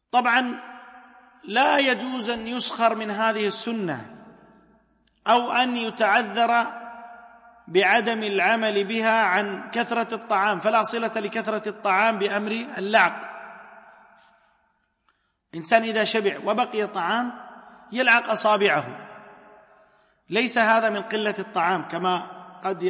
طبعا لا يجوز أن يسخر من هذه السنة أو أن يتعذر بعدم العمل بها عن كثرة الطعام، فلا صلة لكثرة الطعام بأمر اللعق. إنسان إذا شبع وبقي طعام يلعق أصابعه، ليس هذا من قلة الطعام كما قد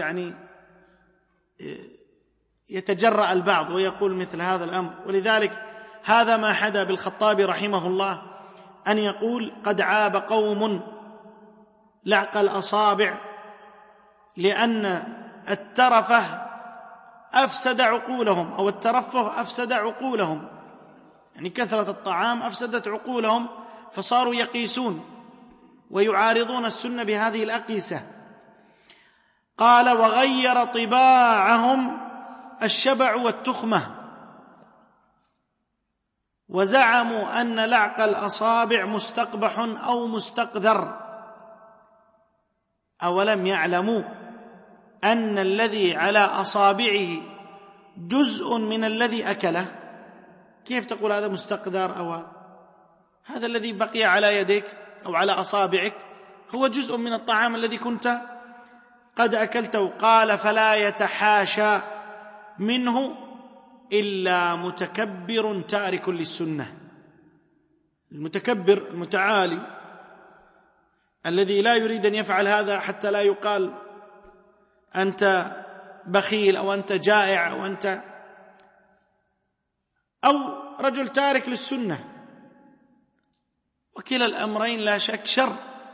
يتجرأ البعض ويقول مثل هذا الأمر. ولذلك هذا ما حدا بالخطابي رحمه الله أن يقول: قد عاب قوم لعق الأصابع لأن الترفه أفسد عقولهم، أو الترفه أفسد عقولهم، يعني كثرة الطعام أفسدت عقولهم، فصاروا يقيسون ويعارضون السنة بهذه الأقيسة. قال: وغير طباعهم الشبع والتخمة، وزعموا أن لعق الأصابع مستقبح أو مستقذر، أولم يعلموا أن الذي على أصابعه جزء من الذي أكله؟ كيف تقول هذا مستقذر؟ أو هذا الذي بقي على يديك أو على أصابعك هو جزء من الطعام الذي كنت قد أكلته. قال: فلا يتحاشى منه إلا متكبر تارك للسنة. المتكبر المتعالي الذي لا يريد أن يفعل هذا حتى لا يقال أنت بخيل أو أنت جائع أو رجل تارك للسنة، وكلا الأمرين لا شك شر.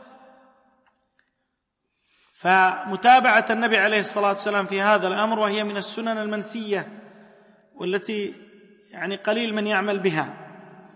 فمتابعة النبي عليه الصلاة والسلام في هذا الأمر، وهي من السنن المنسية والتي قليل من يعمل بها،